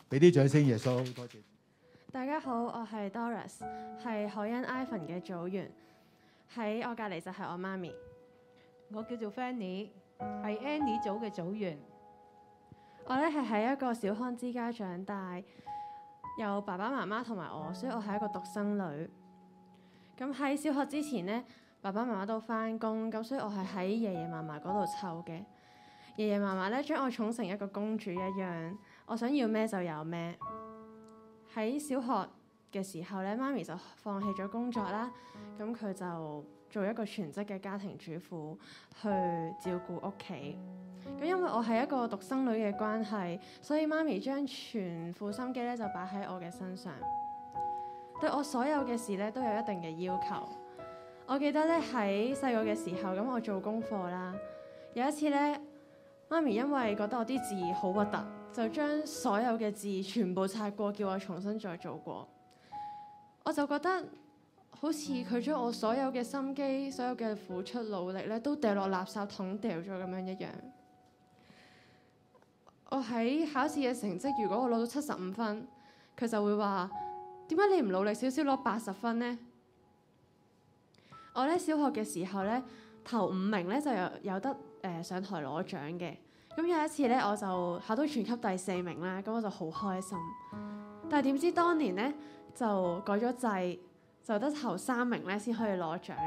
俾啲掌聲耶穌，多謝。 大家好，我係 Doris， 係海恩 Ivan 嘅組員。喺我隔離就係我媽咪。 我叫做 Fanny， 係 Annie 組嘅組員。 我咧係喺一個小康之家長大，有爸爸媽媽同埋我，所以我係一個獨生女。咁喺小學之前呢，爸爸媽媽都返工，咁所以我係喺爺爺嫲嫲嗰度湊嘅。爺爺嫲嫲咧將我寵成一個公主一樣，我想要咩就有咩。喺小學嘅時候咧，媽咪就放棄咗工作啦，咁佢就做一個全職嘅家庭主婦去照顧屋企。咁因為我係一個獨生女嘅關係，所以媽咪將全副心機咧就擺喺我嘅身上，對我所有嘅事咧都有一定嘅要求。我記得咧喺細個嘅時候，咁我做功課啦，有一次咧，媽咪因為覺得我啲字好核突，就將所有嘅字全部擦過，叫我重新再做過。我就覺得好似佢將我所有嘅心機、所有嘅付出努力咧，都掉落垃圾桶掉咗咁樣一樣。我喺考試嘅成績，如果我攞到75分，佢就會話：點解你唔努力少少攞80分呢？我咧小學嘅時候咧，頭5名咧就有得上台攞獎嘅。咁有一次咧，我就考到全級第4名啦，咁我就好開心。但係點知當年咧就改咗制，就得頭3名咧先可以攞獎。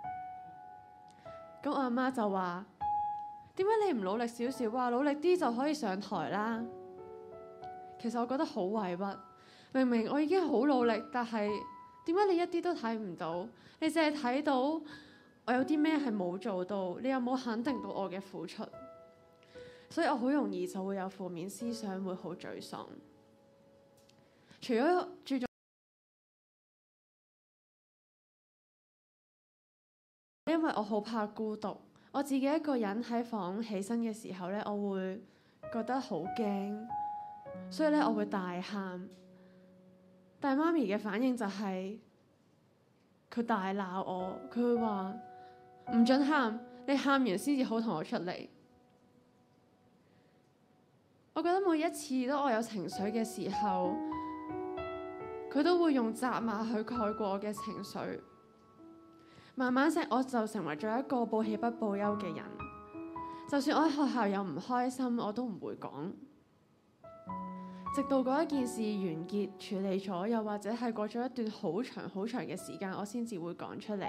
咁我阿媽就話：點解你唔努力少少啊？努力啲就可以上台啦。其實我覺得好委屈，明明我已經好努力，但係點解你一啲都睇唔到？你淨係睇到我有啲咩係冇做到，你有冇肯定到我嘅付出？所以我好容易就會有負面思想，會好沮喪。除咗注重，因為我好怕孤獨，我自己一個人喺房起身嘅時候咧，我會覺得好驚，所以咧我會大喊。但係媽咪嘅反應就係佢大鬧我，佢會話唔准喊，你喊完先至好同我出嚟。我覺得每一次當我有情緒嘅時候，佢都會用責罵去蓋過我嘅情緒。慢慢我就成為咗一個報喜不報憂嘅人。就算我喺學校有唔開心，我都唔會講。直到嗰一件事完結處理咗，又或者係過咗一段好長好長嘅時間，我先至會講出嚟。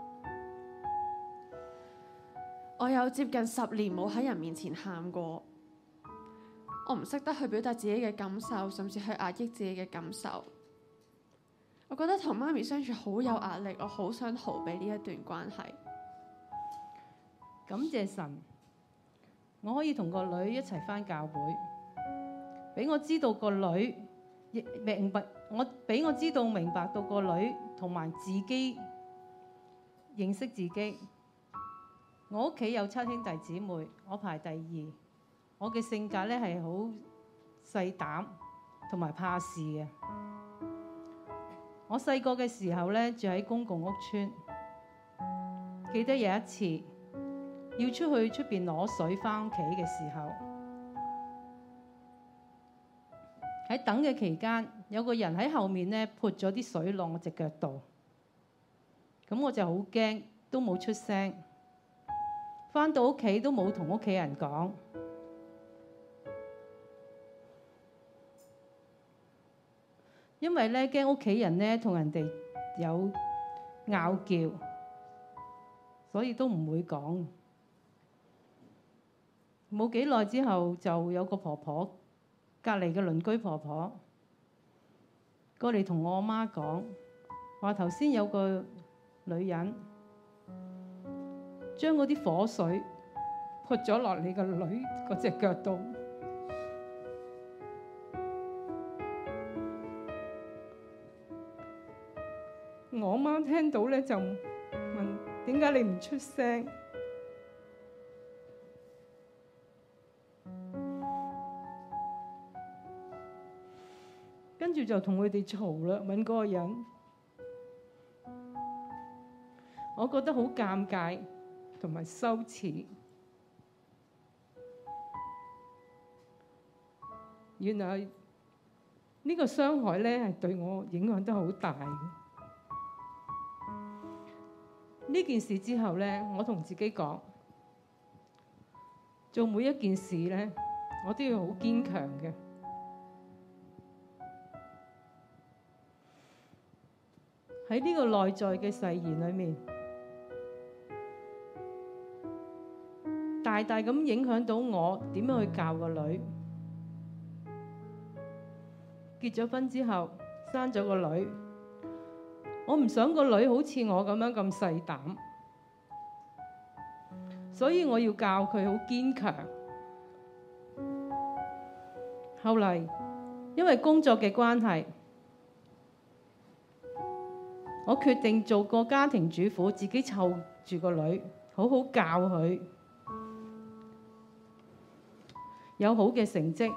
我有接近10年冇喺人面前喊過。我唔識得去表達自己嘅感受，甚至去壓抑自己嘅感受。我覺得同媽咪相處好有壓力，我好想逃避呢一段關係。 感謝神，我可以同個女一齊返教會，俾我知道個女亦明白，俾我知道明白到個女同埋自己認識自己。我屋企有7兄弟姊妹，我排第2。我嘅性格咧係好細膽同埋怕事嘅。我細個嘅時候咧住喺公共屋邨，記得有一次要出去出邊攞水返屋企嘅時候，喺等嘅期間，有個人喺後面咧潑咗啲水落我隻腳度，咁我就好驚，都冇出聲。返到屋企都冇同屋企人講。因為咧驚屋企人咧同人哋有拗撬，所以都唔會講。冇幾耐之後，就有個婆婆，隔離嘅鄰居婆婆過嚟同我媽講，話頭先有個女人將嗰啲火水潑咗落你個女嗰隻腳度。我媽聽到咧就問：點解你唔出聲？跟住就同佢哋嘈啦，揾嗰個人。我覺得好尷尬同埋羞恥。原來呢個傷害咧係對我影響得好大嘅。呢件事之後咧，我同自己講，做每一件事咧，我都要好堅強嘅。喺呢個內在嘅誓言裏面，大大咁影響到我點樣去教個女。結咗婚之後，生咗個女，我唔想個女好似我咁樣咁細膽，所以我要教佢好堅強。後嚟因為工作嘅關係，我決定做個家庭主婦，自己湊住個女，好好教佢，有好嘅成績。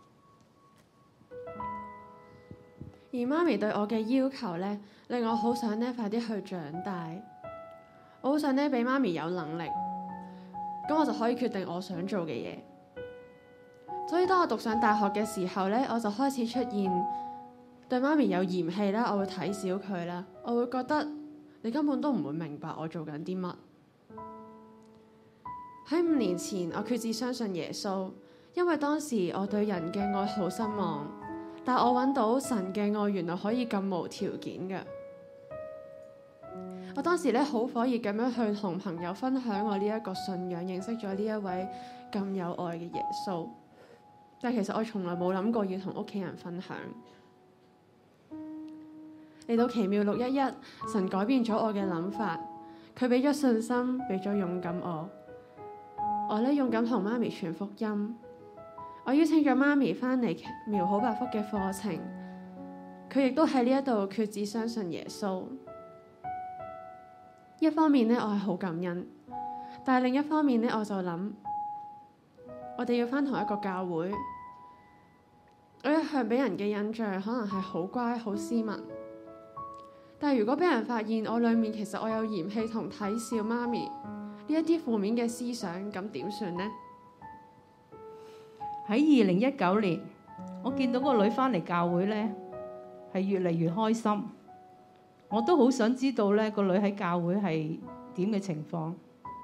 而媽咪對我嘅要求咧，令我好想咧快啲去長大。我好想咧俾媽咪有能力，咁我就可以決定我想做嘅嘢。所以當我讀上大學嘅時候咧，我就開始出現對媽咪有嫌棄啦，我會睇小佢啦，我會覺得你根本都唔會明白我做緊啲乜。喺5年前，我決志相信耶穌，因為當時我對人嘅愛好失望。但我揾到神嘅愛原來可以咁無條件嘅。我當時咧好火熱咁樣去同朋友分享我呢一個信仰，認識咗呢一位咁有愛嘅耶穌。但其實我從來冇諗過要同屋企人分享。嚟到奇妙611，神改變咗我嘅諗法，佢俾咗信心，俾咗勇敢我咧勇敢同媽咪傳福音。我邀請咗媽咪返嚟苗好百福嘅課程，佢亦都喺呢一度決志相信耶穌。一方面咧，我係好感恩，但係另一方面咧，我就諗，我哋要返同一個教會。我一向俾人嘅印象可能係好乖、好斯文，但係如果俾人發現我裡面其實我有嫌棄同睇笑媽咪呢一啲負面嘅思想，咁點算呢？ 喺2019年，我見到個女返嚟教會咧，係越嚟越開心。我都好想知道咧個女喺教會係點嘅情況。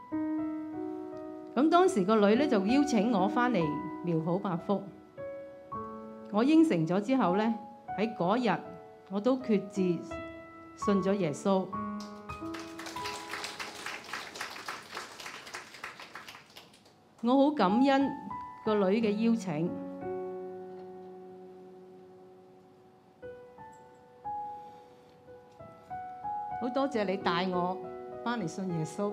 咁當時個女咧就邀請我返嚟苗好百福，我應承咗之後咧，喺嗰日我都決志信咗耶穌。我好感恩個女嘅邀請，好多謝你帶我返嚟信耶穌。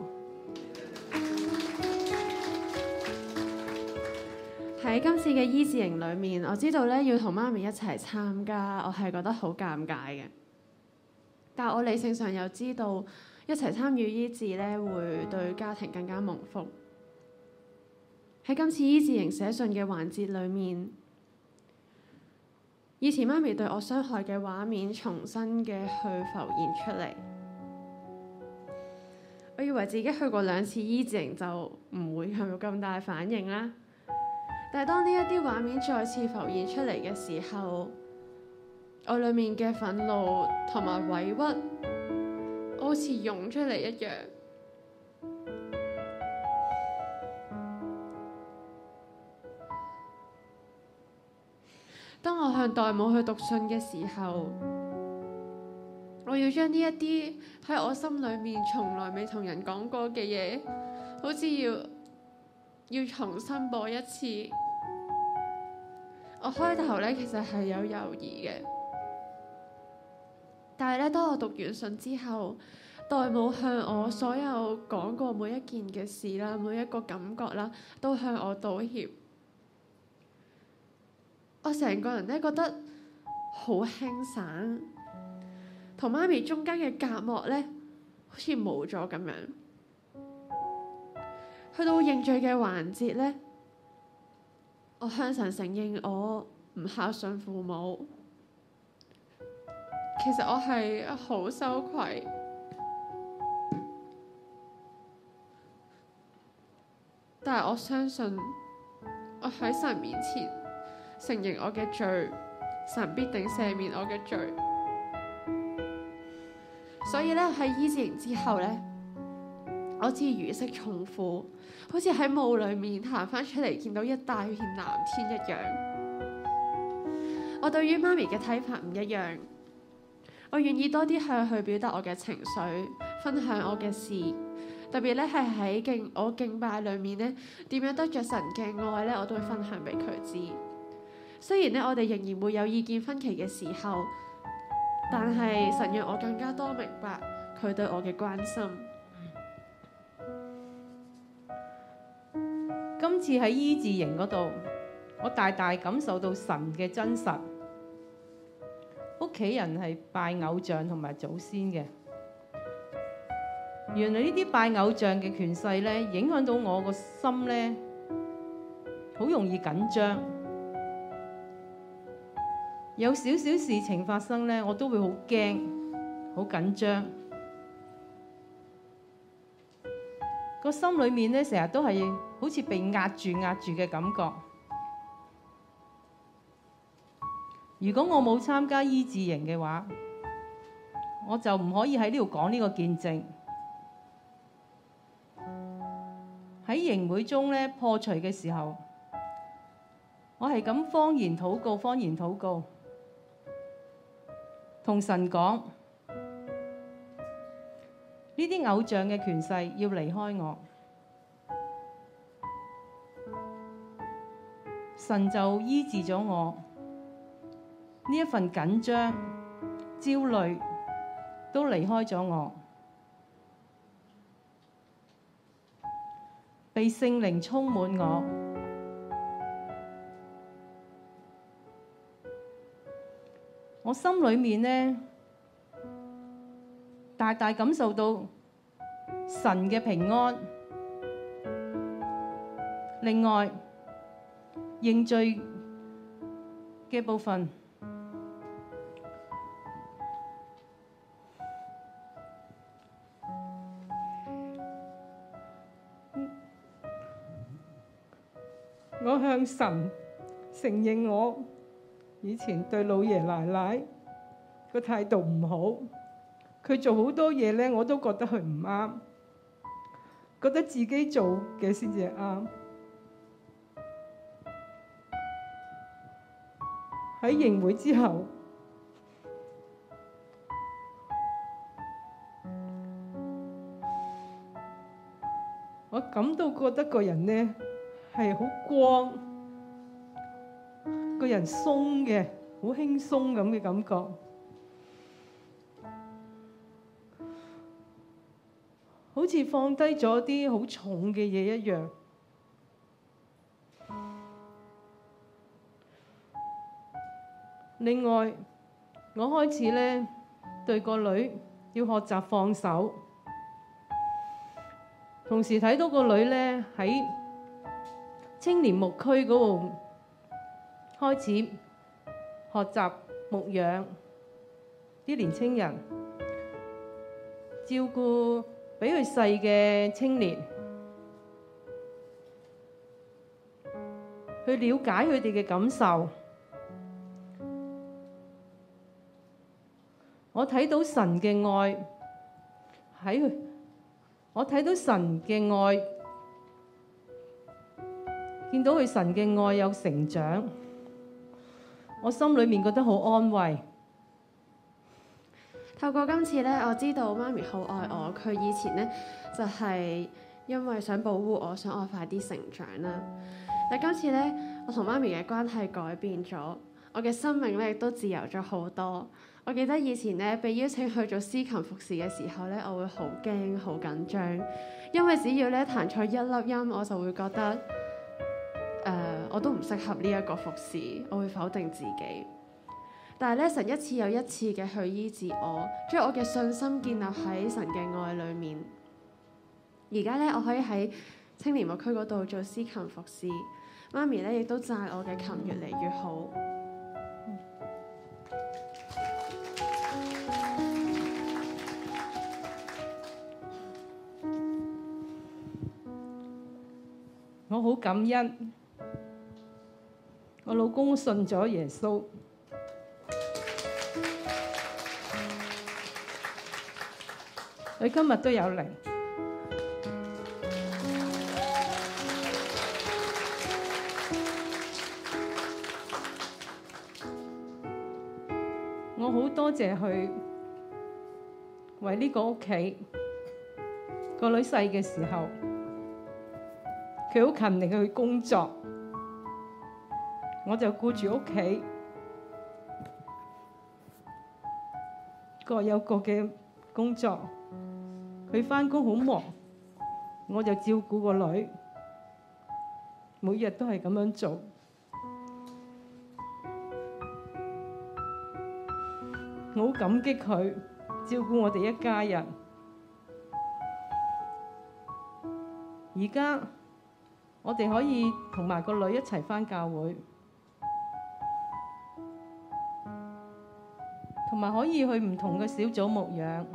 喺今次嘅醫治營裏面，我知道咧要同媽咪一齊參加，我係覺得好尷尬嘅。但我理性上又知道一齊參與醫治咧會對家庭更加蒙福。喺今次醫治營寫信嘅環節裏面，以前媽咪對我傷害嘅畫面重新嘅去浮現出嚟。我以為自己去過2次醫治營就唔會有咁大反應啦，但係當呢一啲畫面再次浮現出嚟嘅時候，我裡面嘅憤怒同埋委屈，好似湧出嚟一樣。當我向代母去讀信嘅時候，我要將呢一啲喺我心裏面從來未同人講過嘅嘢，好似要重新播一次。我開頭咧其實係有猶豫嘅，但係咧當我讀完信之後，代母向我所有講過每一件嘅事啦，每一個感覺啦，都向我道歉。我成個人咧覺得好輕省，同媽咪中間嘅隔膜咧好似冇咗咁樣。去到認罪嘅環節咧，我向神承認我唔孝順父母，其實我係好羞愧，但係我相信我喺神面前承認我嘅罪， 神必定赦免我嘅罪。所以咧喺醫治營之後咧，我似如釋重負，好似喺霧裡面行翻出嚟，見到一大片藍天一樣。我對於媽咪嘅睇法唔一樣，我願意多啲向佢表達我嘅情緒，分享我嘅事，特別咧係喺我敬拜裏面咧，點樣得着神嘅愛咧，我都會分享俾佢知。雖然咧我哋仍然會有意見分歧嘅時候，但係神讓我更加多明白佢對我嘅關心。 今次喺醫治營嗰度，我大大感受到神嘅真實。屋企人係拜偶像同埋祖先嘅，原來呢啲拜偶像嘅權勢咧，影響到我個心咧，好容易緊張。有少少事情發生咧，我都會好驚、好緊張。個心裏面咧，成日都係好似被壓住嘅感覺。如果我冇參加醫治營嘅話，我就唔可以喺呢度講呢個見證。喺營會中咧破除嘅時候，我係咁方言禱告，同神講呢啲偶像嘅權勢要離開我。神就醫治咗我呢一份緊張、焦慮，都離開咗我，被聖靈充滿我。我心裏面呢，大大感受到神嘅平安。另外，認罪嘅部分，我向神承認我以前對老爺奶奶個態度唔好，佢做好多嘢咧，我都覺得佢唔啱，覺得自己做嘅先至係啱。喺營會之後，我感到覺得個人呢係好光，個人鬆嘅，好輕鬆咁嘅感覺，好似放低咗啲好重嘅嘢一樣。另外，我開始咧對個女要學習放手，同時睇到個女咧喺青年牧區嗰度開始學習牧養啲年青人，照顧比佢細嘅青年，去了解佢哋嘅感受。我睇到神嘅愛喺佢，我睇到神嘅愛，見到佢神嘅愛有成長，我心裏面覺得好安慰。 透過今次咧，我知道媽咪好愛我，佢以前咧就係因為想保護我，想我快啲成長啦。但今次咧，我同媽咪嘅關係改變咗，我嘅生命咧亦都自由咗好多。我記得以前咧被邀請去做司琴服侍嘅時候咧，我會好驚、好緊張，因為只要咧彈錯一粒音，我就會覺得我都唔適合呢一個服侍，我會否定自己。但係咧，神一次又一次嘅去醫治我，將我嘅信心建立喺神嘅愛裏面。而家咧，我可以喺青年牧區嗰度做司琴服侍，媽咪咧亦都讚我嘅琴越嚟越好。 我好感恩，我老公信咗耶穌， 佢今日都有嚟。我好多謝佢為呢個屋企個女細嘅時候，佢好勤力去工作，我就顧住屋企，各有各嘅工作。佢返工好忙，我就照顧個女，每日都係咁樣做。我好感激佢照顧我哋一家人。而家我哋可以同埋個女一齊返教會，同埋可以去唔同嘅小組牧養。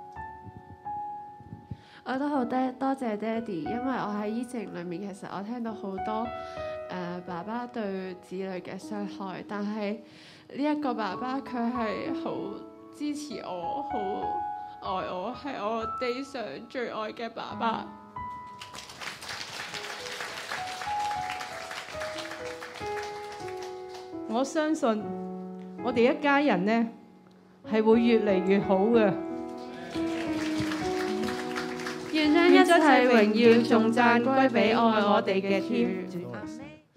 我都好多謝爹哋，因為我喺醫情裏面，其實我聽到好多爸爸對子女嘅傷害，但係呢一個爸爸佢係好支持我，好愛我，係我地上最愛嘅爸爸。 我相信我哋一家人呢係會越嚟越好嘅。 願將一切榮耀頌讚歸俾愛我哋嘅天主。